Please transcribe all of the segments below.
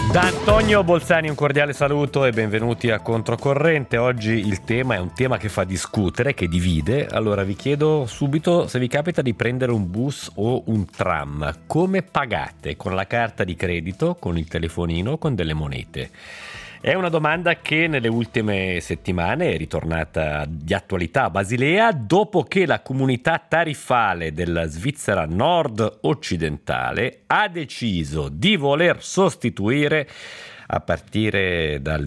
Da Antonio Bolzani un cordiale saluto e benvenuti a Controcorrente. Oggi il tema è un tema che fa discutere, che divide. Allora vi chiedo subito se vi capita di prendere un bus o un tram. Come pagate? Con la carta di credito, con il telefonino o con delle monete? È una domanda che nelle ultime settimane è ritornata di attualità a Basilea dopo che la comunità tariffale della Svizzera nord-occidentale ha deciso di voler sostituire a partire dal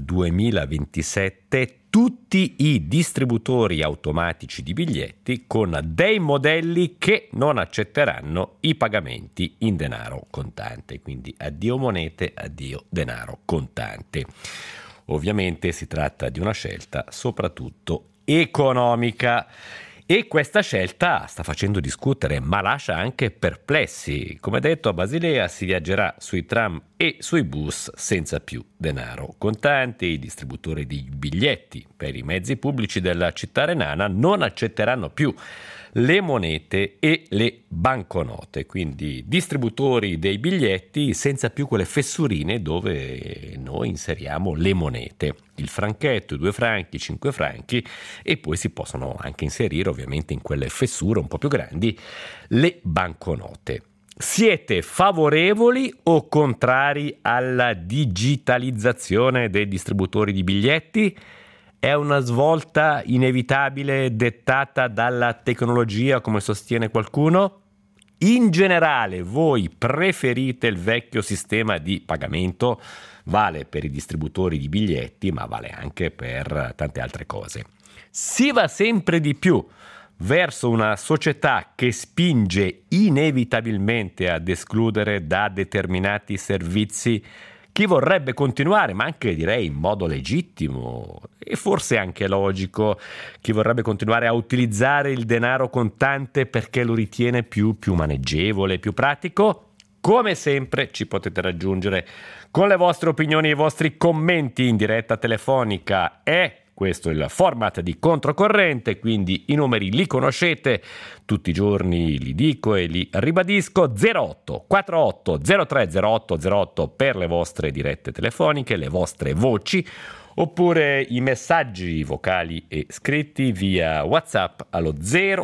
2027 tutti i distributori automatici di biglietti con dei modelli che non accetteranno i pagamenti in denaro contante. Quindi addio monete, addio denaro contante. Ovviamente si tratta di una scelta soprattutto economica. E questa scelta sta facendo discutere, ma lascia anche perplessi. Come detto, a Basilea si viaggerà sui tram e sui bus senza più denaro contante. I distributori di biglietti per i mezzi pubblici della città renana non accetteranno più le monete e le banconote, quindi distributori dei biglietti senza più quelle fessurine dove noi inseriamo le monete, il franchetto, i 2 franchi, i 5 franchi, e poi si possono anche inserire ovviamente in quelle fessure un po' più grandi le banconote. Siete favorevoli o contrari alla digitalizzazione dei distributori di biglietti? È una svolta inevitabile dettata dalla tecnologia, come sostiene qualcuno? In generale, voi preferite il vecchio sistema di pagamento? Vale per i distributori di biglietti, ma vale anche per tante altre cose. Si va sempre di più verso una società che spinge inevitabilmente ad escludere da determinati servizi chi vorrebbe continuare, ma anche direi in modo legittimo e forse anche logico, chi vorrebbe continuare a utilizzare il denaro contante perché lo ritiene più maneggevole, più pratico. Come sempre ci potete raggiungere con le vostre opinioni e i vostri commenti in diretta telefonica. Questo è il format di Controcorrente, quindi i numeri li conoscete, tutti i giorni li dico e li ribadisco: 08 48 03 08 08 per le vostre dirette telefoniche, le vostre voci, oppure i messaggi vocali e scritti via WhatsApp allo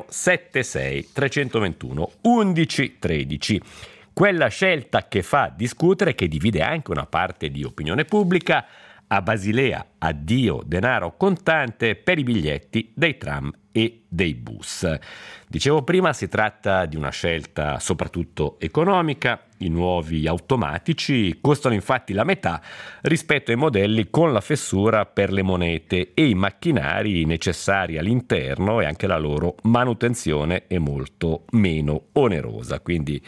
076 321 11 13. Quella scelta che fa discutere, che divide anche una parte di opinione pubblica. A Basilea addio denaro contante per i biglietti dei tram e dei bus. Dicevo prima, si tratta di una scelta soprattutto economica. I nuovi automatici costano infatti la metà rispetto ai modelli con la fessura per le monete, e i macchinari necessari all'interno e anche la loro manutenzione è molto meno onerosa. Quindi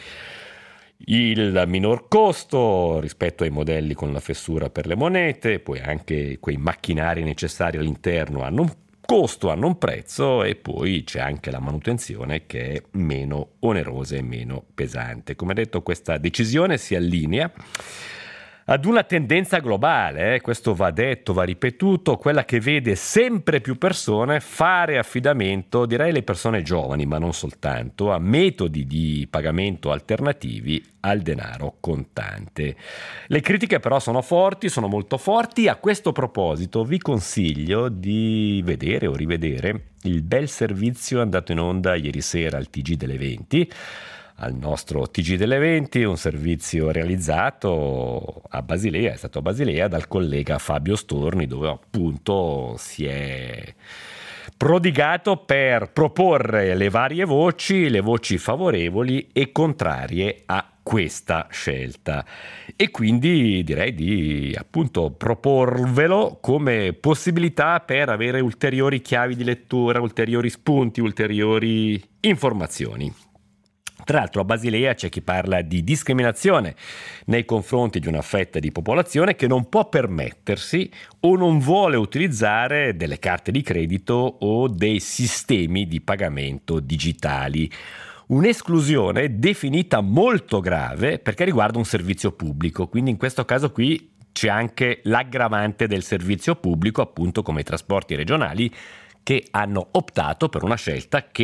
il minor costo rispetto ai modelli con la fessura per le monete, poi anche quei macchinari necessari all'interno hanno un costo, hanno un prezzo, e poi c'è anche la manutenzione che è meno onerosa e meno pesante. Come detto, questa decisione si allinea ad una tendenza globale, questo va detto, va ripetuto, quella che vede sempre più persone fare affidamento, direi le persone giovani, ma non soltanto, a metodi di pagamento alternativi al denaro contante. Le critiche però sono forti, sono molto forti. A questo proposito vi consiglio di vedere o rivedere il bel servizio andato in onda ieri sera al TG delle 20, al nostro TG delle 20, un servizio realizzato a Basilea, è stato a Basilea dal collega Fabio Storni, dove appunto si è prodigato per proporre le varie voci, le voci favorevoli e contrarie a questa scelta, e quindi direi di appunto proporvelo come possibilità per avere ulteriori chiavi di lettura, ulteriori spunti, ulteriori informazioni. Tra l'altro a Basilea c'è chi parla di discriminazione nei confronti di una fetta di popolazione che non può permettersi o non vuole utilizzare delle carte di credito o dei sistemi di pagamento digitali. Un'esclusione definita molto grave perché riguarda un servizio pubblico, quindi in questo caso qui c'è anche l'aggravante del servizio pubblico, appunto come i trasporti regionali, che hanno optato per una scelta che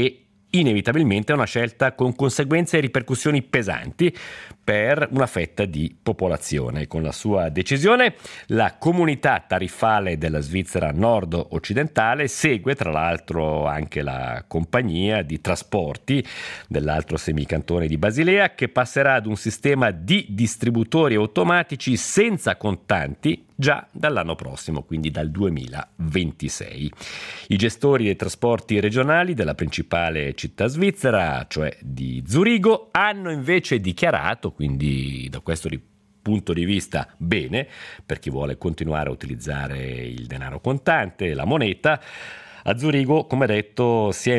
inevitabilmente è una scelta con conseguenze e ripercussioni pesanti per una fetta di popolazione. Con la sua decisione la comunità tariffale della Svizzera nord-occidentale segue tra l'altro anche la compagnia di trasporti dell'altro semicantone di Basilea, che passerà ad un sistema di distributori automatici senza contanti già dall'anno prossimo, quindi dal 2026. I gestori dei trasporti regionali della principale città svizzera, cioè di Zurigo, hanno invece dichiarato, quindi da questo punto di vista bene, per chi vuole continuare a utilizzare il denaro contante, la moneta, a Zurigo, come detto, si è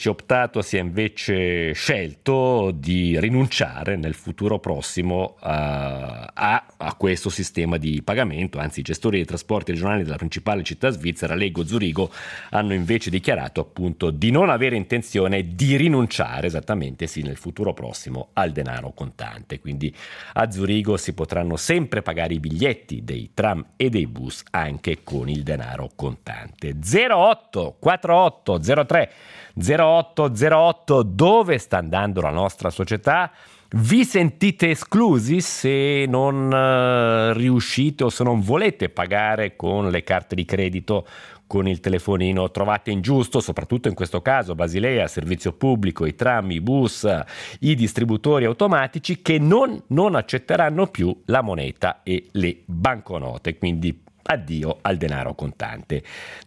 invece scelto di rinunciare nel futuro prossimo a questo sistema di pagamento. Anzi, i gestori dei trasporti regionali della principale città svizzera, Lego Zurigo, hanno invece dichiarato appunto di non avere intenzione di rinunciare esattamente sì nel futuro prossimo al denaro contante. Quindi a Zurigo si potranno sempre pagare i biglietti dei tram e dei bus anche con il denaro contante. 08 48 03 0808, dove sta andando la nostra società? Vi sentite esclusi se non riuscite o se non volete pagare con le carte di credito, con il telefonino? Trovate ingiusto, soprattutto in questo caso Basilea, servizio pubblico, i tram, i bus, i distributori automatici che non accetteranno più la moneta e le banconote, quindi addio al denaro contante.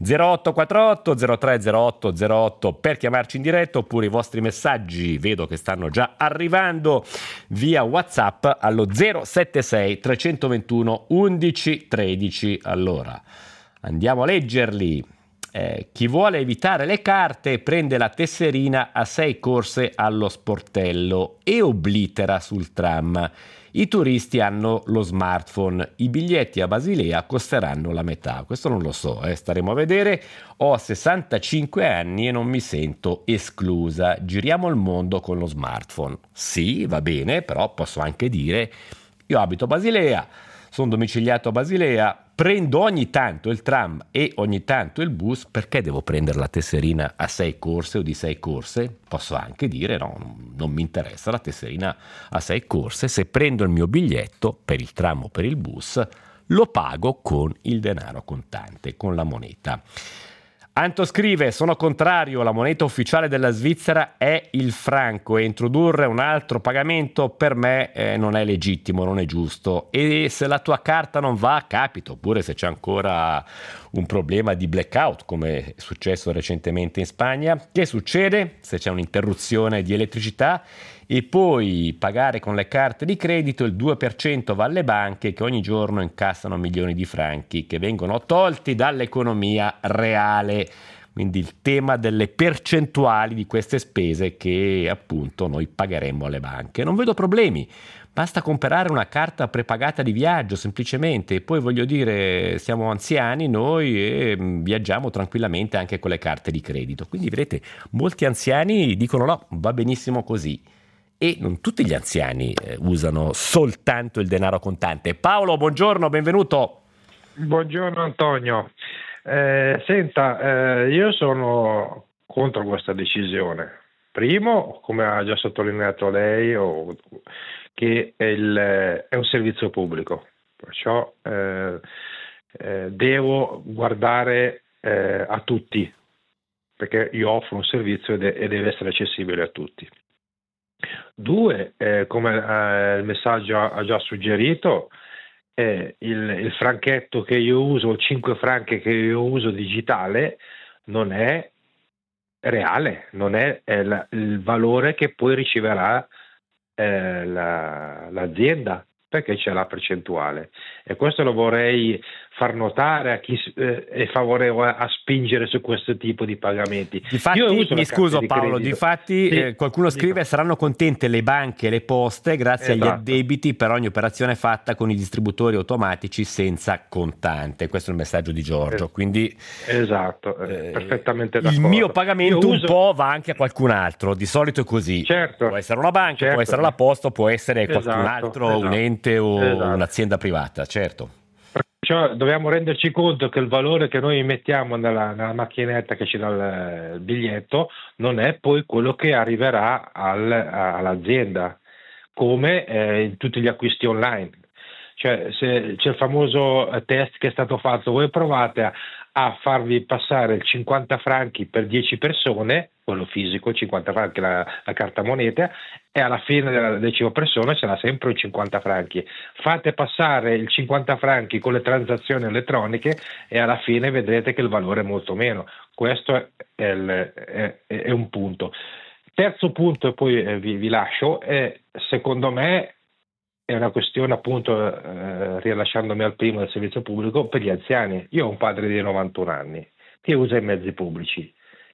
0848 0308 08 per chiamarci in diretta, oppure i vostri messaggi vedo che stanno già arrivando via WhatsApp allo 076 321 11 13. Allora andiamo a leggerli. Chi vuole evitare le carte prende la tesserina a 6 corse allo sportello e oblitera sul tram. I turisti hanno lo smartphone, i biglietti a Basilea costeranno la metà. Questo non lo so, staremo a vedere. Ho 65 anni e non mi sento esclusa. Giriamo il mondo con lo smartphone. Sì, va bene, però posso anche dire: io abito a Basilea, sono domiciliato a Basilea, prendo ogni tanto il tram e ogni tanto il bus, perché devo prendere la tesserina a 6 corse o di 6 corse? Posso anche dire no, non mi interessa la tesserina a 6 corse, se prendo il mio biglietto per il tram o per il bus lo pago con il denaro contante, con la moneta. Anto scrive: sono contrario, la moneta ufficiale della Svizzera è il franco e introdurre un altro pagamento per me non è legittimo, non è giusto. E se la tua carta non va, capita, oppure se c'è ancora un problema di blackout come è successo recentemente in Spagna, che succede se c'è un'interruzione di elettricità e poi pagare con le carte di credito? Il 2% va alle banche che ogni giorno incassano milioni di franchi che vengono tolti dall'economia reale. Quindi il tema delle percentuali di queste spese che appunto noi pagheremo alle banche. Non vedo problemi, basta comprare una carta prepagata di viaggio semplicemente, e poi voglio dire siamo anziani noi e viaggiamo tranquillamente anche con le carte di credito. Quindi vedete, molti anziani dicono no, va benissimo così. E non tutti gli anziani usano soltanto il denaro contante. Paolo, buongiorno, benvenuto. Buongiorno Antonio. Senta, io sono contro questa decisione. Primo, come ha già sottolineato lei, che è un servizio pubblico, perciò devo guardare a tutti, perché io offro un servizio e deve essere accessibile a tutti. Due, come il messaggio ha già suggerito, il franchetto che io uso, 5 franchi che io uso digitale, non è reale, non è il valore che poi riceverà l'azienda, perché c'è la percentuale, e questo lo vorrei far notare a chi è favorevole a spingere su questo tipo di pagamenti. Difatti, mi scuso Paolo, difatti qualcuno scrive: saranno contente le banche e le poste grazie agli addebiti per ogni operazione fatta con i distributori automatici senza contante. Questo è il messaggio di Giorgio. Quindi esatto, perfettamente d'accordo. Il mio pagamento un po' va anche a qualcun altro, di solito è così. Certo, può essere una banca, può essere la posta, può essere qualcun altro, un ente o un'azienda privata, certo. Cioè, dobbiamo renderci conto che il valore che noi mettiamo nella macchinetta che ci dà il biglietto non è poi quello che arriverà all'azienda, come in tutti gli acquisti online. Cioè, se c'è il famoso test che è stato fatto, voi provate a farvi passare il 50 franchi per 10 persone, quello fisico, il 50 franchi la carta moneta, e alla fine della 10ª persona ce l'ha sempre un 50 franchi. Fate passare il 50 franchi con le transazioni elettroniche e alla fine vedrete che il valore è molto meno. Questo è un punto. Terzo punto, e poi vi lascio, secondo me è una questione, appunto, rilasciandomi al primo del servizio pubblico, per gli anziani. Io ho un padre di 91 anni che usa i mezzi pubblici,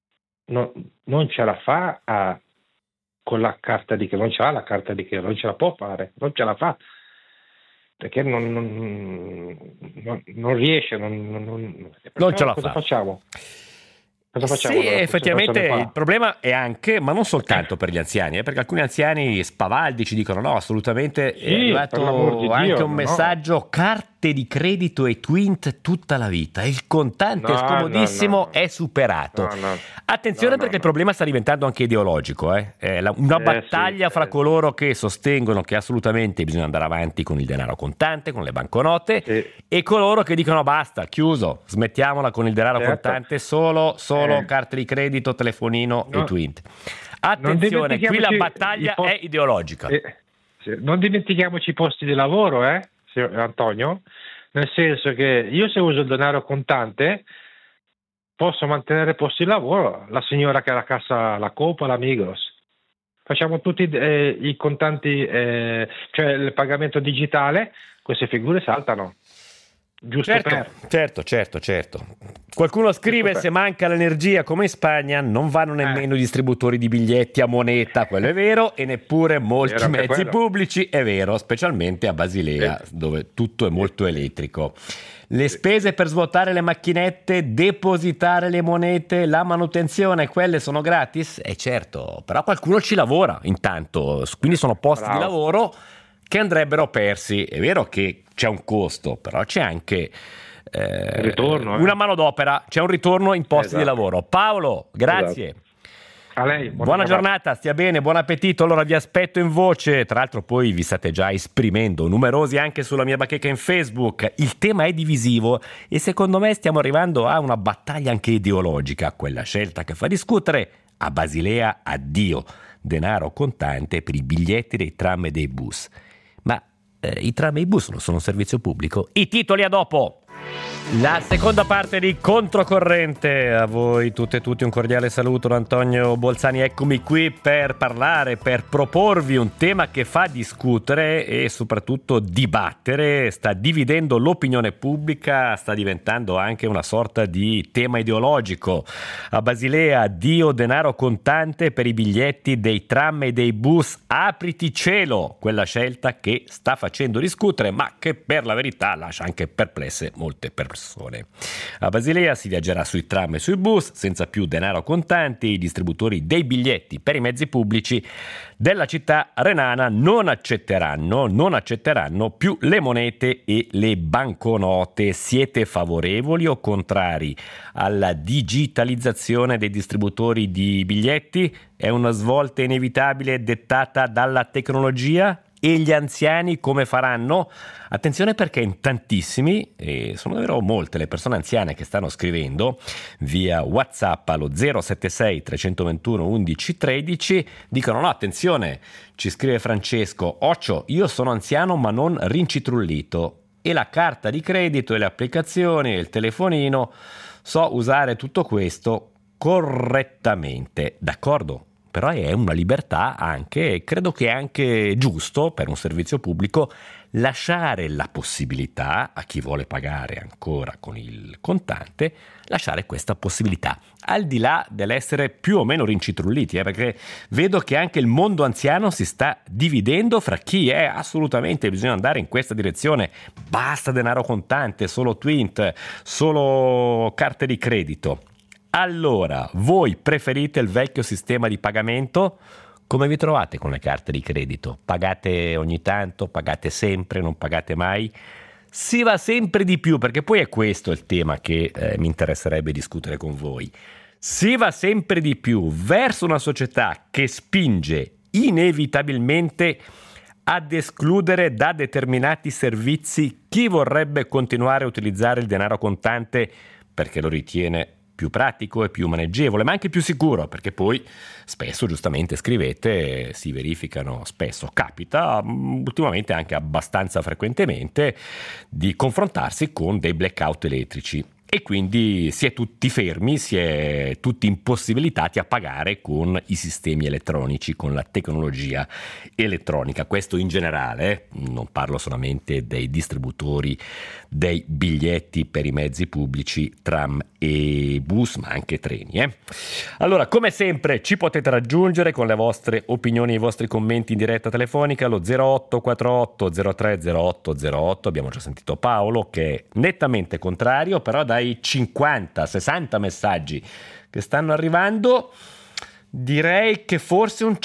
non ce la fa con la carta di che non c'ha la carta di che non ce la può fare, non ce la fa perché non riesce, non ce la cosa fa. Facciamo? Cosa facciamo? Sì, effettivamente il problema è anche, ma non soltanto per gli anziani, perché alcuni anziani spavaldi ci dicono no, assolutamente sì, è arrivato anche Dio, un messaggio, carte di credito e Twint tutta la vita, il contante scomodissimo è superato. Attenzione perché il problema sta diventando anche ideologico, è una battaglia fra coloro che sostengono che assolutamente bisogna andare avanti con il denaro contante, con le banconote, e coloro che dicono basta, chiuso, smettiamola con il denaro contante, solo carte di credito, telefonino e Twint. Attenzione, qui la battaglia è ideologica. Non dimentichiamoci i posti di lavoro, signor Antonio, nel senso che io se uso il denaro contante posso mantenere posti di lavoro, la signora che ha la cassa, la Coop, la Migros. Facciamo tutti i contanti, cioè il pagamento digitale, queste figure saltano. Certo. Qualcuno scrive se manca l'energia come in Spagna non vanno nemmeno i distributori di biglietti a moneta, quello è vero, e neppure molti mezzi pubblici, è vero, specialmente a Basilea dove tutto è molto elettrico. Le spese per svuotare le macchinette, depositare le monete, la manutenzione, quelle sono gratis? Certo, però qualcuno ci lavora intanto, quindi sono posti di lavoro che andrebbero persi. È vero che c'è un costo, però c'è anche ritorno, una manodopera, c'è un ritorno in posti di lavoro. Paolo, grazie. A lei, buona giornata, stia bene, buon appetito. Allora vi aspetto in voce, tra l'altro poi vi state già esprimendo, numerosi anche sulla mia bacheca in Facebook. Il tema è divisivo e secondo me stiamo arrivando a una battaglia anche ideologica, quella scelta che fa discutere. A Basilea addio denaro contante per i biglietti dei tram e dei bus. Ma i tram e i bus non sono un servizio pubblico? I titoli a dopo! La seconda parte di Controcorrente, a voi tutte e tutti un cordiale saluto da Antonio Bolzani, eccomi qui per parlare, per proporvi un tema che fa discutere e soprattutto dibattere, sta dividendo l'opinione pubblica, sta diventando anche una sorta di tema ideologico. A Basilea, addio denaro contante per i biglietti dei tram e dei bus, apriti cielo, quella scelta che sta facendo discutere ma che per la verità lascia anche perplesse molte persone. A Basilea si viaggerà sui tram e sui bus senza più denaro contante. I distributori dei biglietti per i mezzi pubblici della città renana non accetteranno più le monete e le banconote. Siete favorevoli o contrari alla digitalizzazione dei distributori di biglietti? È una svolta inevitabile dettata dalla tecnologia? E gli anziani come faranno? Attenzione perché in tantissimi, e sono davvero molte le persone anziane che stanno scrivendo via WhatsApp allo 076 321 11 13, dicono no, attenzione, ci scrive Francesco, Occio, io sono anziano ma non rincitrullito e la carta di credito e le applicazioni e il telefonino, so usare tutto questo correttamente, d'accordo? Però è una libertà anche, credo che è anche giusto per un servizio pubblico lasciare la possibilità a chi vuole pagare ancora con il contante, lasciare questa possibilità, al di là dell'essere più o meno rincitrulliti, perché vedo che anche il mondo anziano si sta dividendo fra chi è assolutamente bisogna andare in questa direzione, basta denaro contante, solo Twint, solo carte di credito. Allora, voi preferite il vecchio sistema di pagamento? Come vi trovate con le carte di credito? Pagate ogni tanto? Pagate sempre? Non pagate mai? si va sempre di più, perché poi è questo il tema che mi interesserebbe discutere con voi. Si va sempre di più verso una società che spinge inevitabilmente ad escludere da determinati servizi chi vorrebbe continuare a utilizzare il denaro contante perché lo ritiene più pratico e più maneggevole, ma anche più sicuro, perché poi spesso, giustamente scrivete, si verificano spesso, capita ultimamente anche abbastanza frequentemente, di confrontarsi con dei blackout elettrici. E quindi si è tutti fermi, si è tutti impossibilitati a pagare con i sistemi elettronici, con la tecnologia elettronica. Questo in generale, non parlo solamente dei distributori dei biglietti per i mezzi pubblici, tram e bus, ma anche treni. Allora, come sempre, ci potete raggiungere con le vostre opinioni e i vostri commenti in diretta telefonica allo 0848 03 0808. Abbiamo già sentito Paolo che è nettamente contrario, però dai 50-60 messaggi che stanno arrivando direi che forse un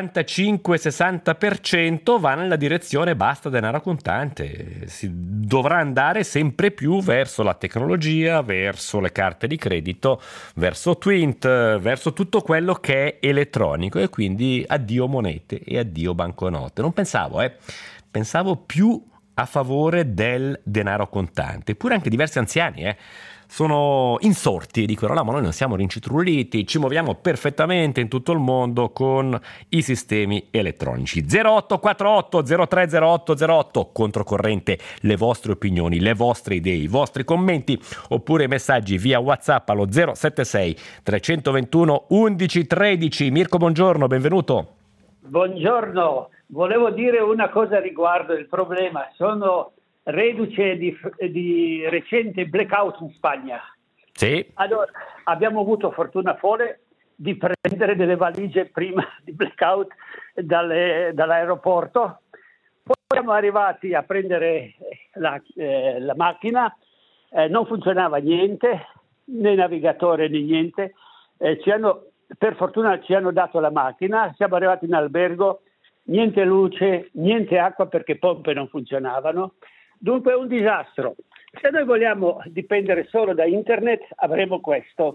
55-60% va nella direzione basta denaro contante. Si dovrà andare sempre più verso la tecnologia, verso le carte di credito, verso Twint, verso tutto quello che è elettronico, e quindi addio monete e addio banconote. Non pensavo più a favore del denaro contante, eppure anche diversi anziani sono insorti e dicono no, ma noi non siamo rincitrulliti, ci muoviamo perfettamente in tutto il mondo con i sistemi elettronici. 0848 03 0808, controcorrente, le vostre opinioni, le vostre idee, i vostri commenti, oppure messaggi via WhatsApp allo 076 321 1113. Mirko, buongiorno, benvenuto. Buongiorno, volevo dire una cosa riguardo il problema. Sono reduce di recente blackout in Spagna. Sì. Allora, abbiamo avuto fortuna folle di prendere delle valigie prima di blackout dall'aeroporto. Poi siamo arrivati a prendere la macchina, non funzionava niente, né navigatore né niente. Per fortuna ci hanno dato la macchina, siamo arrivati in albergo, niente luce, niente acqua perché pompe non funzionavano. Dunque è un disastro. Se noi vogliamo dipendere solo da internet avremo questo,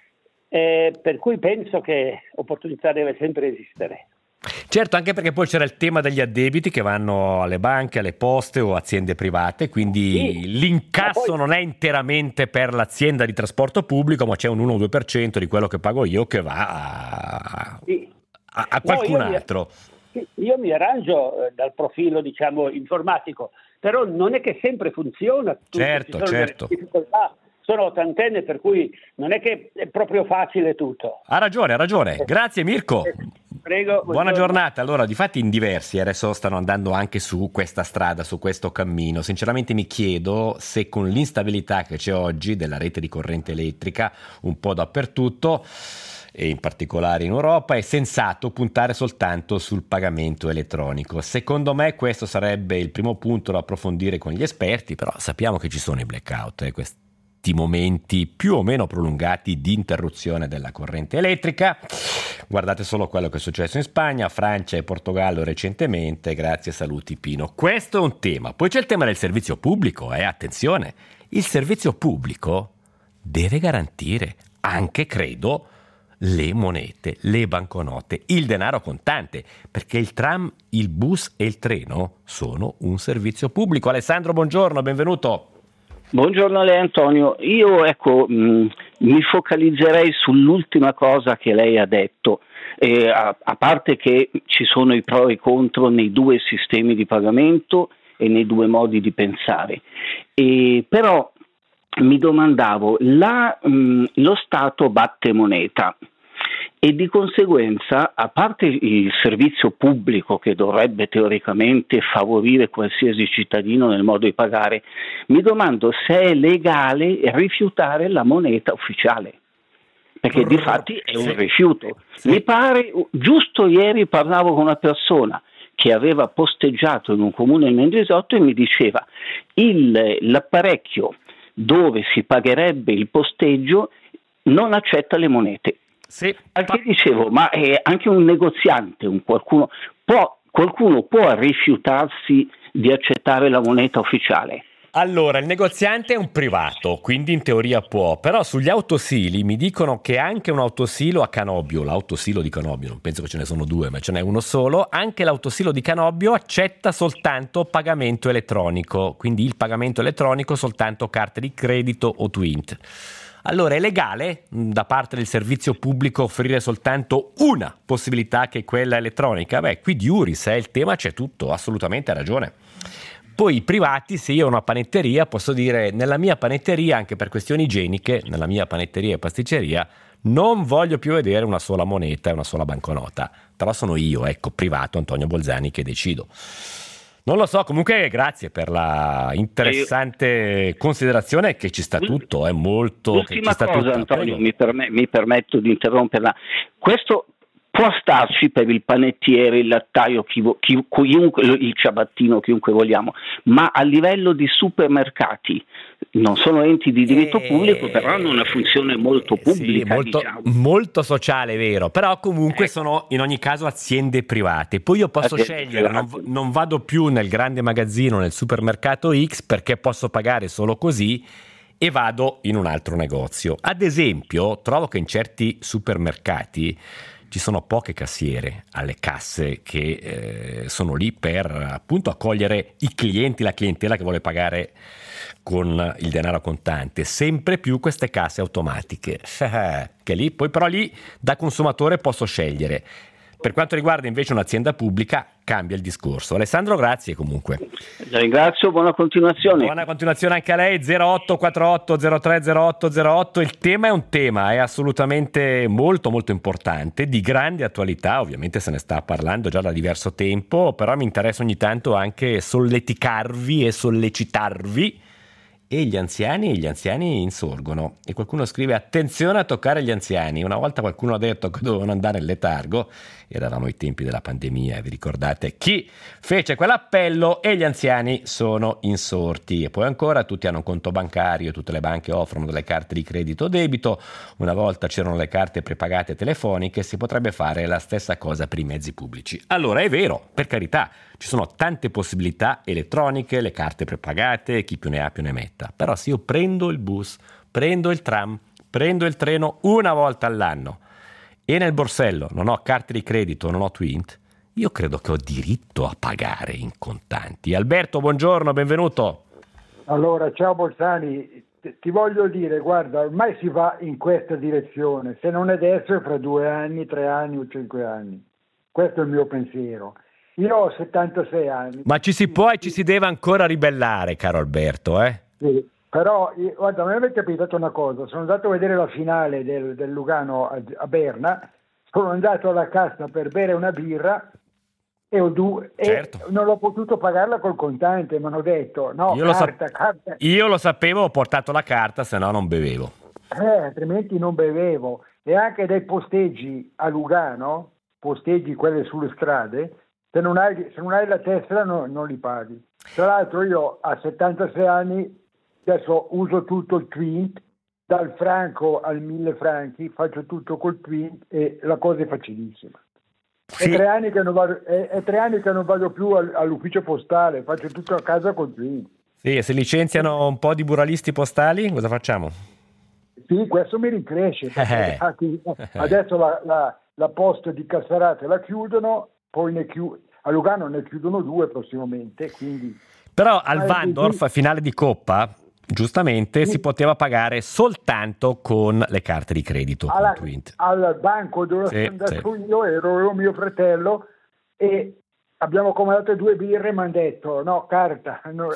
per cui penso che opportunità deve sempre esistere. Certo, anche perché poi c'era il tema degli addebiti che vanno alle banche, alle poste o aziende private, quindi sì, l'incasso non è interamente per l'azienda di trasporto pubblico, ma c'è un 1-2% di quello che pago io che va a qualcun altro. Io mi arrangio dal profilo, diciamo, informatico, però non è che sempre funziona. Certo. Sono ottantenne, per cui non è che è proprio facile tutto. Ha ragione. Grazie Mirko. Prego. Buona giornata. Allora, difatti in diversi adesso stanno andando anche su questa strada, su questo cammino. Sinceramente mi chiedo se con l'instabilità che c'è oggi della rete di corrente elettrica un po' dappertutto, e in particolare in Europa, è sensato puntare soltanto sul pagamento elettronico. Secondo me questo sarebbe il primo punto da approfondire con gli esperti, però sappiamo che ci sono i blackout, questi momenti più o meno prolungati di interruzione della corrente elettrica. Guardate solo quello che è successo in Spagna, Francia e Portogallo recentemente, grazie, saluti Pino. Questo è un tema. Poi c'è il tema del servizio pubblico, attenzione, il servizio pubblico deve garantire anche, credo, le monete, le banconote, il denaro contante, perché il tram, il bus e il treno sono un servizio pubblico. Alessandro, buongiorno, benvenuto. Buongiorno a lei Antonio, io mi focalizzerei sull'ultima cosa che lei ha detto, a parte che ci sono i pro e i contro nei due sistemi di pagamento e nei due modi di pensare, però mi domandavo, lo Stato batte moneta e di conseguenza, a parte il servizio pubblico che dovrebbe teoricamente favorire qualsiasi cittadino nel modo di pagare, mi domando se è legale rifiutare la moneta ufficiale, perché difatti è un rifiuto. Mi pare, giusto ieri parlavo con una persona che aveva posteggiato in un comune del Mendrisotto e mi diceva l'apparecchio dove si pagherebbe il posteggio non accetta le monete. Sì. Anche dicevo, ma è anche un negoziante, qualcuno può rifiutarsi di accettare la moneta ufficiale? Allora, il negoziante è un privato, quindi in teoria può, però sugli autosili mi dicono che anche un autosilo a Canobbio, l'autosilo di Canobbio, non penso che ce ne sono due, ma ce n'è uno solo, anche l'autosilo di Canobbio accetta soltanto pagamento elettronico, quindi il pagamento elettronico soltanto carte di credito o Twint. Allora, è legale da parte del servizio pubblico offrire soltanto una possibilità che è quella elettronica? Beh, qui di Iuris, il tema c'è tutto, assolutamente ha ragione. Poi i privati, se io ho una panetteria, posso dire nella mia panetteria, anche per questioni igieniche, nella mia panetteria e pasticceria, non voglio più vedere una sola moneta e una sola banconota. Però sono io, privato Antonio Bolzani, che decido. Non lo so, comunque grazie per la interessante considerazione che ci sta tutto, è molto... Ultima cosa, Antonio, mi permetto di interromperla. Questo può starci per il panettiere, il lattaio, chiunque, il ciabattino, chiunque vogliamo, ma a livello di supermercati non sono enti di diritto pubblico, però hanno una funzione molto pubblica, sì, molto sociale, vero, però comunque sono in ogni caso aziende private. Poi io posso scegliere, non vado più nel grande magazzino, nel supermercato X, perché posso pagare solo così e vado in un altro negozio. Ad esempio, trovo che in certi supermercati ci sono poche cassiere alle casse che sono lì per appunto accogliere i clienti, la clientela che vuole pagare con il denaro contante. Sempre più queste casse automatiche, che lì poi però lì da consumatore posso scegliere. Per quanto riguarda invece un'azienda pubblica cambia il discorso. Alessandro, grazie comunque. La ringrazio, buona continuazione. Buona continuazione anche a lei. 0848 030808. Il tema è assolutamente molto molto importante, di grande attualità, ovviamente se ne sta parlando già da diverso tempo, però mi interessa ogni tanto anche solleticarvi e sollecitarvi. E gli anziani insorgono, e qualcuno scrive attenzione a toccare gli anziani. Una volta qualcuno ha detto che dovevano andare in letargo, eravamo i tempi della pandemia, vi ricordate chi fece quell'appello, e gli anziani sono insorti. E poi ancora tutti hanno un conto bancario, tutte le banche offrono delle carte di credito o debito, una volta c'erano le carte prepagate telefoniche, si potrebbe fare la stessa cosa per i mezzi pubblici. Allora è vero, per carità, ci sono tante possibilità elettroniche, le carte prepagate, chi più ne ha più ne metta. Però se io prendo il bus, prendo il tram, prendo il treno una volta all'anno e nel borsello non ho carte di credito, non ho Twint, io credo che ho diritto a pagare in contanti. Alberto, buongiorno, benvenuto. Allora, ciao Bolzani, ti voglio dire, guarda, ormai si va in questa direzione, se non adesso è fra 2 anni, 3 anni o 5 anni. Questo è il mio pensiero. Io ho 76 anni. Ma ci si può e ci si deve ancora ribellare, caro Alberto, Sì, però, guarda, mi avete capitato una cosa, sono andato a vedere la finale del Lugano a Berna, sono andato alla cassa per bere una birra e non ho potuto pagarla col contante, mi hanno detto, no, carta. Io lo sapevo, ho portato la carta, se no non bevevo. Altrimenti non bevevo. E anche dai posteggi a Lugano, posteggi quelle sulle strade, se non hai la tessera non li paghi. Tra l'altro io a 76 anni adesso uso tutto il Twint, dal franco al 1000 franchi, faccio tutto col Twint e la cosa è facilissima. Sì. È 3 anni che non vado più all'ufficio postale, faccio tutto a casa col Twint. Sì, e se licenziano un po' di buralisti postali, cosa facciamo? Sì, questo mi rincresce. Adesso la posta di Cassarate la chiudono, poi a Lugano ne chiudono 2 prossimamente. Quindi... Però al Vandorf, a finale di Coppa, giustamente si poteva pagare soltanto con le carte di credito. Al banco dove sono andato io, ero mio fratello, e abbiamo comandato 2 birre e mi hanno detto no, carta. No,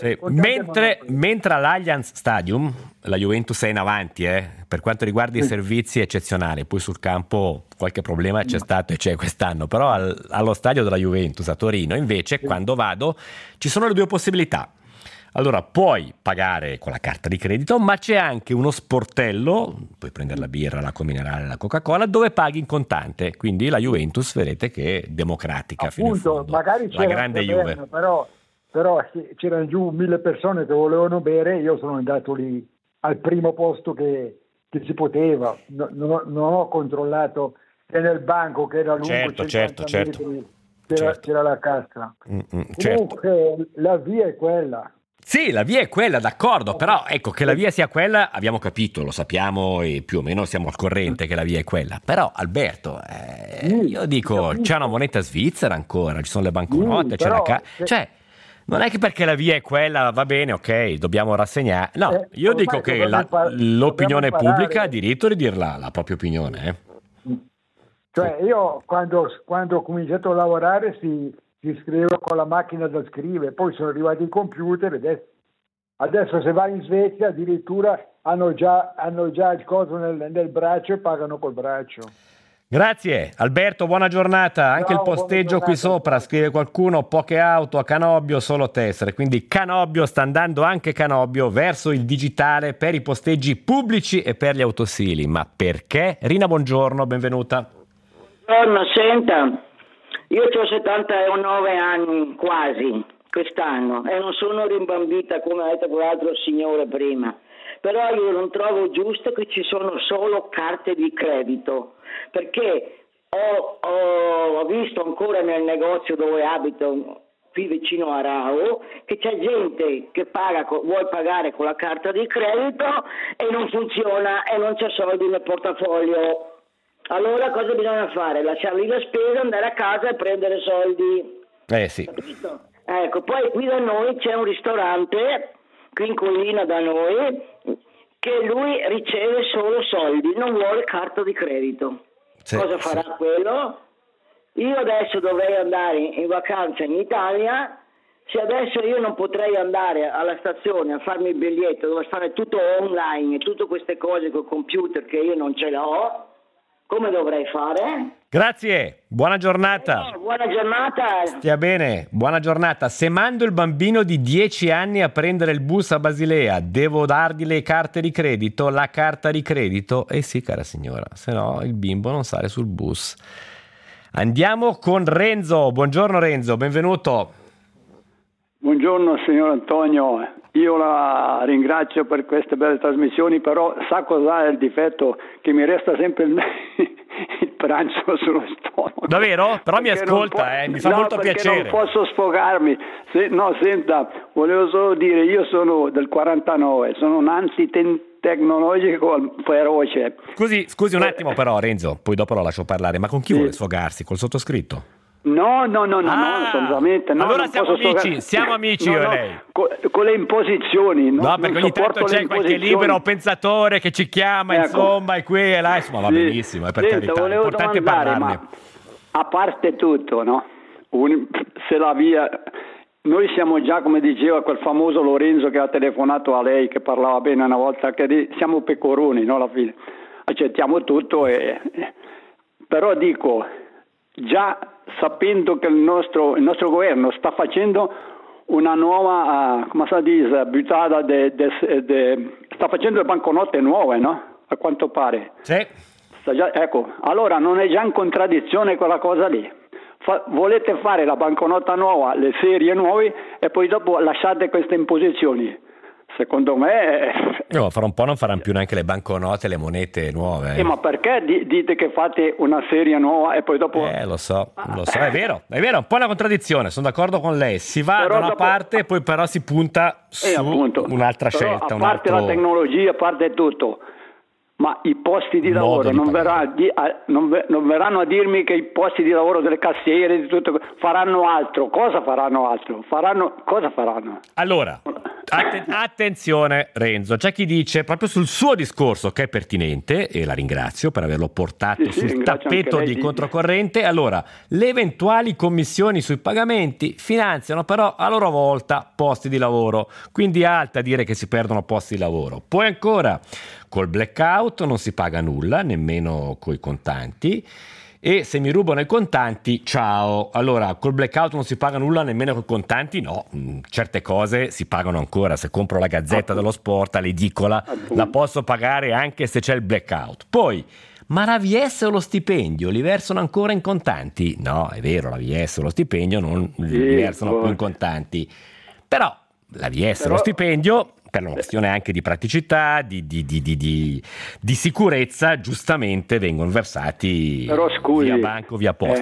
mentre all'Allianz Stadium la Juventus è in avanti, per quanto riguarda i servizi eccezionali. Poi sul campo qualche problema c'è stato e c'è quest'anno, però allo stadio della Juventus a Torino invece quando vado ci sono le 2 possibilità. Allora puoi pagare con la carta di credito, ma c'è anche uno sportello, puoi prendere la birra, l'acqua minerale, la Coca-Cola, dove paghi in contante. Quindi la Juventus vedete che è democratica. Appunto, fino in fondo. Magari c'era la grande Juve. Però c'erano giù 1000 persone che volevano bere, io sono andato lì al primo posto che si poteva. Non ho controllato che nel banco, che era lungo 50 metri, c'era la cassa. Comunque la via è quella. Sì, la via è quella, d'accordo, però ecco che la via sia quella, abbiamo capito, lo sappiamo e più o meno siamo al corrente che la via è quella. Però Alberto, io dico, c'è una moneta svizzera ancora, ci sono le banconote, c'è la cioè non è che perché la via è quella va bene, ok, dobbiamo rassegnare. No, io dico che l'opinione pubblica ha diritto di dire la propria opinione. Cioè io quando ho cominciato a lavorare si scriveva con la macchina da scrivere, poi sono arrivati i computer e adesso se vai in Svezia addirittura hanno già il coso nel braccio e pagano col braccio. Grazie Alberto, buona giornata. Anche il posteggio qui sopra, scrive qualcuno, poche auto a Canobbio, solo tessere, quindi Canobbio sta andando anche Canobbio verso il digitale per i posteggi pubblici e per gli autosili. Ma perché? Rina, buongiorno, benvenuta. Buongiorno, senta, io ho 79 anni quasi quest'anno e non sono rimbambita come ha detto quell'altro signore prima, però io non trovo giusto che ci sono solo carte di credito, perché ho visto ancora nel negozio dove abito qui vicino a Rao che c'è gente che vuole pagare con la carta di credito e non funziona e non c'è soldi nel portafoglio. Allora cosa bisogna fare? Lasciarli la spesa, andare a casa e prendere soldi. Sì. Capito? Ecco, poi qui da noi c'è un ristorante, qui in collina da noi, che lui riceve solo soldi, non vuole carta di credito. Cosa farà quello? Io adesso dovrei andare in vacanza in Italia, se adesso io non potrei andare alla stazione a farmi il biglietto, devo fare tutto online e tutte queste cose col computer che io non ce l'ho, come dovrei fare? Grazie, buona giornata. Buona giornata. Stia bene, buona giornata. Se mando il bambino di 10 anni a prendere il bus a Basilea, devo dargli le carte di credito? La carta di credito? Eh sì, cara signora, se no il bimbo non sale sul bus. Andiamo con Renzo. Buongiorno Renzo, benvenuto. Buongiorno signor Antonio, io la ringrazio per queste belle trasmissioni, però sa cos'è il difetto? Che mi resta sempre il pranzo sullo stomaco. Davvero? Però mi ascolta, mi fa molto piacere. Non posso sfogarmi. Senta, volevo solo dire, io sono del 49, sono un antitecnologico feroce. Scusi un attimo però Renzo, poi dopo lo lascio parlare, ma con chi vuole sfogarsi? Col sottoscritto? No, assolutamente no. Allora siamo amici io e lei. Con le imposizioni. No, perché ogni tanto c'è qualche libero pensatore che ci chiama, insomma, e qui e là, insomma, va benissimo, è per carità, è importante parlarne. Ma a parte tutto, no? Se la via... Noi siamo già, come diceva quel famoso Lorenzo che ha telefonato a lei, che parlava bene una volta, che siamo pecoroni, no? Alla fine accettiamo tutto, però dico, già sapendo che il nostro governo sta facendo una nuova, come si dice, buttata, sta facendo le banconote nuove, no? A quanto pare. Sì. Ecco, allora non è già in contraddizione quella cosa lì. Volete fare la banconota nuova, le serie nuove e poi dopo lasciate queste imposizioni. Secondo me... fra un po' non faranno più neanche le banconote, le monete nuove. Ma perché dite che fate una serie nuova e poi dopo... Lo so, è vero, un po' una contraddizione, sono d'accordo con lei. Si va da una parte e poi però si punta su un'altra scelta. A parte la tecnologia, a parte tutto, ma i posti di lavoro non verranno a dirmi che i posti di lavoro delle cassiere di tutto faranno altro. Cosa faranno altro? Cosa faranno? Allora, attenzione Renzo, c'è chi dice proprio sul suo discorso che è pertinente e la ringrazio per averlo portato sul tappeto di Controcorrente. Allora, le eventuali commissioni sui pagamenti finanziano però a loro volta posti di lavoro, quindi è alta a dire che si perdono posti di lavoro. Poi ancora col blackout non si paga nulla, nemmeno coi contanti, e se mi rubano i contanti, ciao. Allora, col blackout non si paga nulla nemmeno con contanti? No, certe cose si pagano ancora. Se compro la Gazzetta dello Sport, l'edicola, la posso pagare anche se c'è il blackout. Poi, ma la VS o lo stipendio li versano ancora in contanti? No, è vero, la VS o lo stipendio non li versano più in contanti. Però la VS o lo stipendio, per una questione anche di praticità, di sicurezza, giustamente vengono versati via banco, via posta.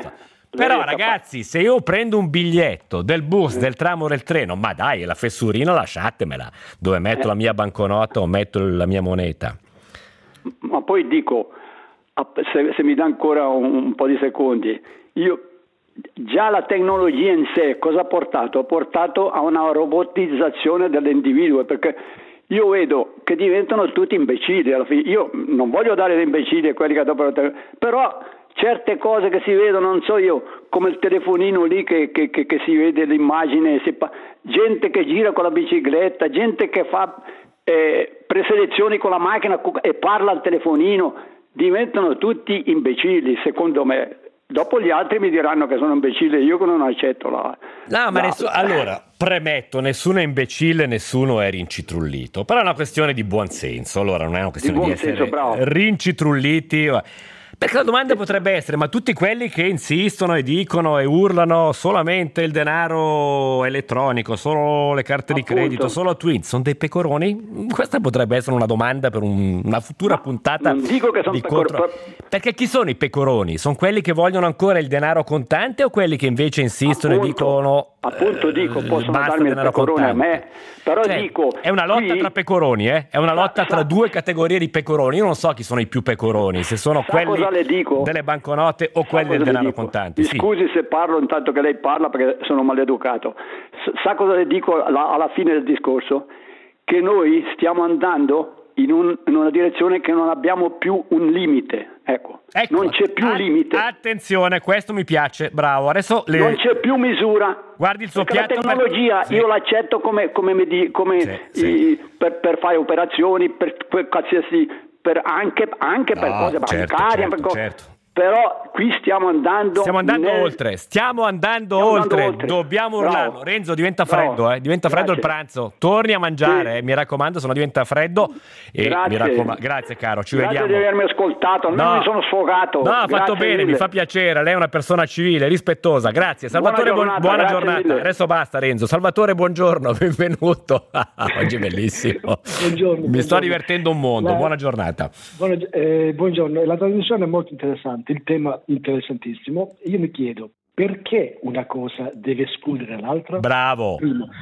Però ragazzi, se io prendo un biglietto del bus, del tram o del treno, ma dai, la fessurina lasciatemela, dove metto la mia banconota o metto la mia moneta. Ma poi dico, se mi dà ancora un po' di secondi, già la tecnologia in sé cosa ha portato? Ha portato a una robotizzazione dell'individuo, perché io vedo che diventano tutti imbecilli alla fine. Io non voglio dare degli imbecilli a quelli che dopo, però certe cose che si vedono, non so io, come il telefonino lì che si vede l'immagine, gente che gira con la bicicletta, gente che fa preselezioni con la macchina e parla al telefonino, diventano tutti imbecilli, secondo me. Dopo gli altri mi diranno che sono imbecille, io che non accetto allora, premetto, nessuno è imbecille, nessuno è rincitrullito, però è una questione di buonsenso, allora non è una questione di essere rincitrulliti. Perché la domanda potrebbe essere, ma tutti quelli che insistono e dicono e urlano solamente il denaro elettronico, solo le carte di credito, solo Twint, sono dei pecoroni? Questa potrebbe essere una domanda per una futura puntata. Non dico che sono pecoroni. Perché chi sono i pecoroni? Sono quelli che vogliono ancora il denaro contante o quelli che invece insistono e dicono... Appunto dico, possono darmi il pecorone a me, però dico... È una lotta tra pecoroni, è una lotta tra due categorie di pecoroni. Io non so chi sono i più pecoroni, se sono quelli delle banconote o quelli del denaro contante. Mi scusi se parlo intanto che lei parla perché sono maleducato. Sa cosa le dico alla fine del discorso? Che noi stiamo andando in una direzione che non abbiamo più un limite. Ecco, non c'è più limite. Attenzione, questo mi piace, bravo. Adesso non c'è più misura. Guardi il suo piatto. La tecnologia io l'accetto come per fare operazioni, per qualsiasi, anche per cose bancarie, certo. Però qui stiamo andando oltre. Dobbiamo urlarlo. Renzo, diventa freddo, diventa freddo il pranzo. Torni a mangiare, mi raccomando, se no diventa freddo. Grazie caro, ci vediamo. Grazie di avermi ascoltato, non mi sono sfogato. No, ha fatto bene, mi fa piacere. Lei è una persona civile, rispettosa. Grazie. Salvatore, buona giornata. Adesso basta, Renzo. Salvatore, buongiorno, benvenuto. Oggi è bellissimo. Buongiorno. Mi sto divertendo un mondo. Buona giornata. Buongiorno. La trasmissione è molto interessante. Il tema interessantissimo. Io mi chiedo perché una cosa deve escludere l'altra. Bravo.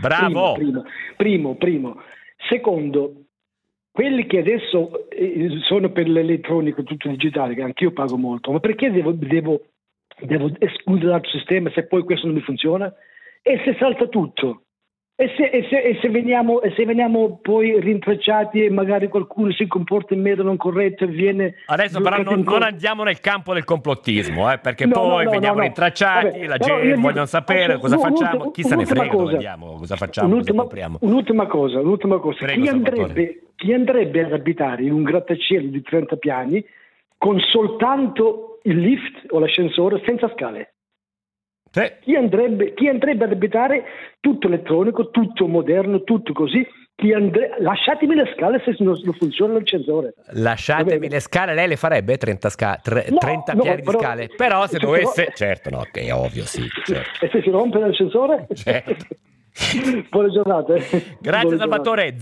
Primo. Secondo, quelli che adesso sono per l'elettronico tutto digitale, che anch'io pago molto, ma perché devo escludere l'altro sistema se poi questo non mi funziona? E se salta tutto? E se veniamo poi rintracciati e magari qualcuno si comporta in modo non corretto e viene... Adesso però non andiamo nel campo del complottismo, perché poi veniamo rintracciati, la gente vogliono sapere cosa facciamo, chi se ne frega dove andiamo, cosa facciamo, cosa compriamo. Un'ultima cosa. Prego, chi andrebbe ad abitare in un grattacielo di 30 piani con soltanto il lift o l'ascensore senza scale? Chi andrebbe ad abitare tutto elettronico, tutto moderno, tutto così? Lasciatemi le scale se non funziona l'ascensore. Lasciatemi le scale, lei le farebbe 30 piani di scale? Però se dovesse... Certo, no, che è ovvio, sì. Certo. E se si rompe l'ascensore? Certo. Buone giornate. Grazie Salvatore.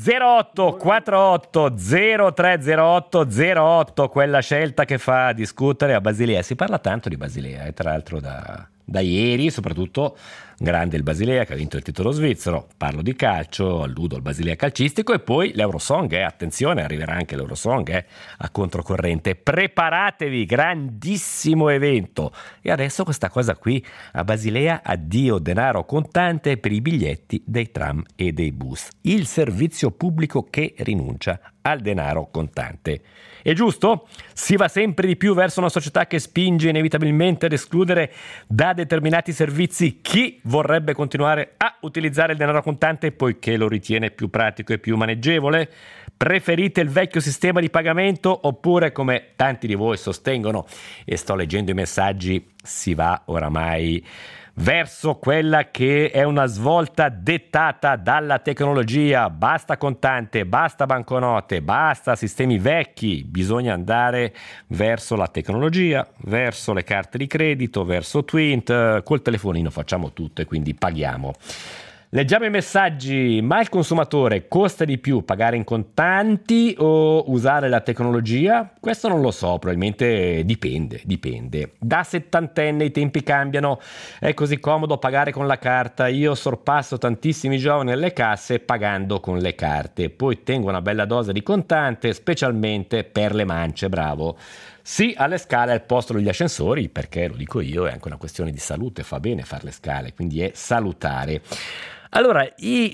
0848 0308 08, quella scelta che fa discutere a Basilea. Si parla tanto di Basilea, tra l'altro da ieri, soprattutto grande il Basilea che ha vinto il titolo svizzero. Parlo di calcio, alludo al Basilea calcistico e poi l'Eurosong, attenzione, arriverà anche l'Eurosong a controcorrente. Preparatevi, grandissimo evento. E adesso questa cosa qui a Basilea, addio denaro contante per i biglietti dei tram e dei bus. Il servizio pubblico che rinuncia al denaro contante. È giusto? Si va sempre di più verso una società che spinge inevitabilmente ad escludere da determinati servizi chi vorrebbe continuare a utilizzare il denaro contante poiché lo ritiene più pratico e più maneggevole? Preferite il vecchio sistema di pagamento oppure, come tanti di voi sostengono, e sto leggendo i messaggi, si va oramai verso quella che è una svolta dettata dalla tecnologia? Basta contante, basta banconote, basta sistemi vecchi, bisogna andare verso la tecnologia, verso le carte di credito, verso Twint, col telefonino facciamo tutto e quindi paghiamo. Leggiamo i messaggi. Ma il consumatore costa di più pagare in contanti o usare la tecnologia? Questo non lo so, probabilmente dipende. Da settantenne i tempi cambiano, è così comodo pagare con la carta. Io sorpasso tantissimi giovani alle casse pagando con le carte, poi tengo una bella dose di contante, specialmente per le mance, bravo. Sì alle scale al posto degli ascensori, perché lo dico io, è anche una questione di salute, fa bene fare le scale, quindi è salutare. Allora,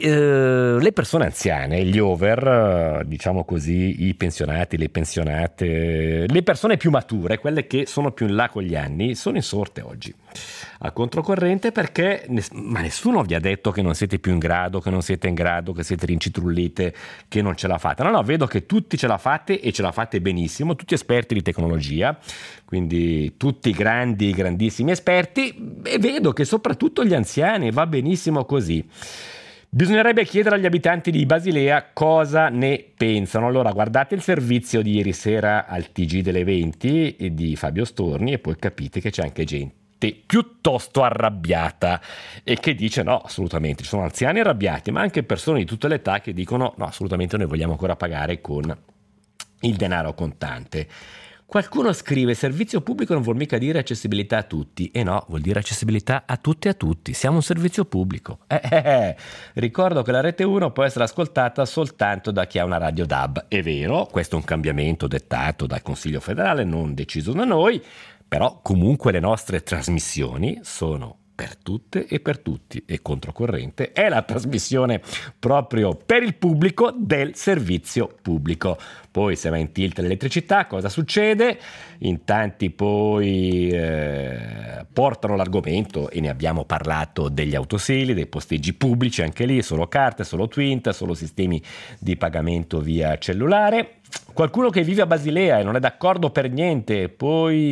le persone anziane, gli over, diciamo così, i pensionati, le pensionate, le persone più mature, quelle che sono più in là con gli anni, sono insorte oggi a controcorrente perché ma nessuno vi ha detto che non siete più in grado, che non siete in grado, che siete rincitrullite, che non ce la fate. No, vedo che tutti ce la fate e ce la fate benissimo, tutti esperti di tecnologia, quindi tutti grandissimi esperti, e vedo che soprattutto gli anziani va benissimo così. Bisognerebbe chiedere agli abitanti di Basilea cosa ne pensano. Allora, guardate il servizio di ieri sera al TG delle 20 di Fabio Storni e poi capite che c'è anche gente piuttosto arrabbiata e che dice no, assolutamente, ci sono anziani arrabbiati, ma anche persone di tutte le età che dicono no, assolutamente noi vogliamo ancora pagare con il denaro contante. Qualcuno scrive: servizio pubblico non vuol mica dire accessibilità a tutti. E no, vuol dire accessibilità a tutti e a tutti. Siamo un servizio pubblico. Ricordo che la Rete 1 può essere ascoltata soltanto da chi ha una radio DAB. È vero, questo è un cambiamento dettato dal Consiglio federale, non deciso da noi, però comunque le nostre trasmissioni sono per tutte e per tutti, e Controcorrente è la trasmissione proprio per il pubblico del servizio pubblico. Poi se va in tilt l'elettricità, cosa succede? In tanti poi portano l'argomento, e ne abbiamo parlato, degli autosili, dei posteggi pubblici, anche lì solo carte, solo Twint, solo sistemi di pagamento via cellulare. Qualcuno che vive a Basilea e non è d'accordo per niente, poi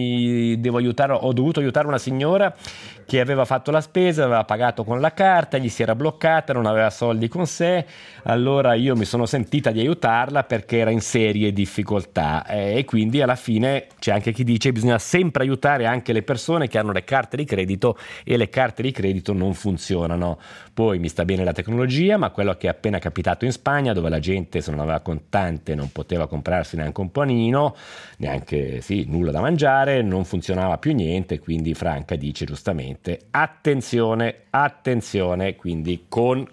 ho dovuto aiutare una signora che aveva fatto la spesa, aveva pagato con la carta, gli si era bloccata, non aveva soldi con sé, allora io mi sono sentita di aiutarla perché era in serie difficoltà, e quindi alla fine c'è anche chi dice che bisogna sempre aiutare anche le persone che hanno le carte di credito e le carte di credito non funzionano. Poi mi sta bene la tecnologia, ma quello che è appena capitato in Spagna, dove la gente se non aveva contante non poteva comprarsi neanche un panino, neanche nulla da mangiare, non funzionava più niente, quindi Franca dice giustamente attenzione, quindi con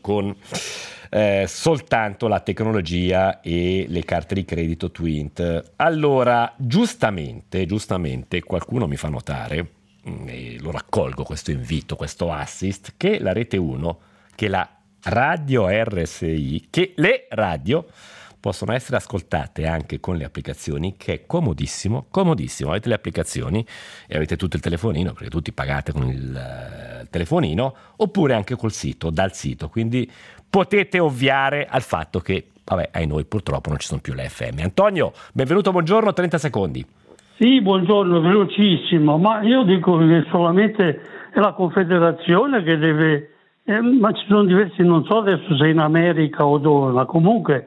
soltanto la tecnologia e le carte di credito Twint. Allora, giustamente qualcuno mi fa notare, e lo raccolgo questo invito, questo assist, che la Rete 1, che la radio RSI, che le radio possono essere ascoltate anche con le applicazioni, che è comodissimo. Avete le applicazioni e avete tutto il telefonino, perché tutti pagate con il telefonino, oppure anche col sito, dal sito, quindi potete ovviare al fatto che, ai noi purtroppo non ci sono più le FM. Antonio, benvenuto, buongiorno, 30 secondi. Sì, buongiorno, velocissimo, ma io dico che solamente è la Confederazione che deve, ma ci sono diversi, non so adesso se in America o dove, ma comunque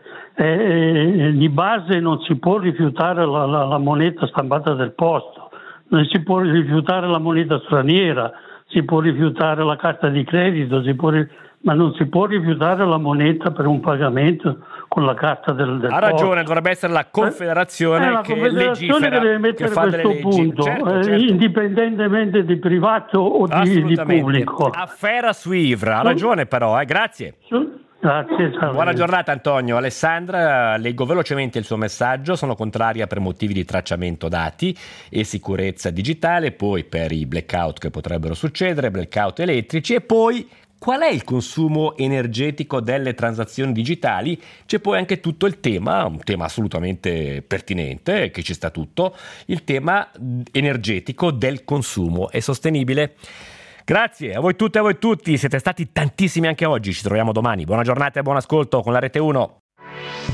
di base non si può rifiutare la moneta stampata del posto, non si può rifiutare la moneta straniera, si può rifiutare la carta di credito, ma non si può rifiutare la moneta per un pagamento con la carta del Ha ragione, dovrebbe essere la Confederazione che legifera, che deve mettere che fa questo delle leggi. punto, certo. indipendentemente di privato o di pubblico. Affera su IVRA, ha ragione però, grazie. Grazie. Buona giornata Antonio. Alessandra, leggo velocemente il suo messaggio: sono contraria per motivi di tracciamento dati e sicurezza digitale, poi per i blackout che potrebbero succedere, blackout elettrici, e poi qual è il consumo energetico delle transazioni digitali? C'è poi anche tutto il tema, un tema assolutamente pertinente, che ci sta tutto, il tema energetico del consumo. È sostenibile? Grazie a voi tutte e a voi tutti, siete stati tantissimi anche oggi, ci troviamo domani. Buona giornata e buon ascolto con la Rete 1.